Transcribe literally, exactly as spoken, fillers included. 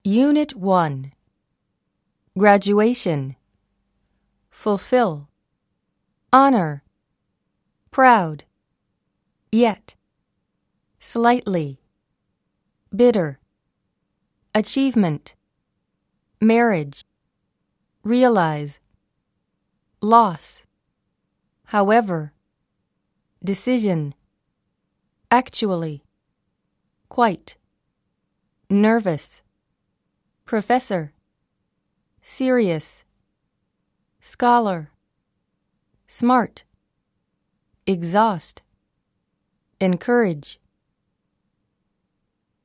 Unit one. Graduation. Fulfill. Honor. Proud. Yet. Slightly. Bitter. Achievement. Marriage. Realize. Loss. However. Decision. Actually. Quite. Nervous. Professor. Serious. Scholar. Smart. Exhaust. Encourage.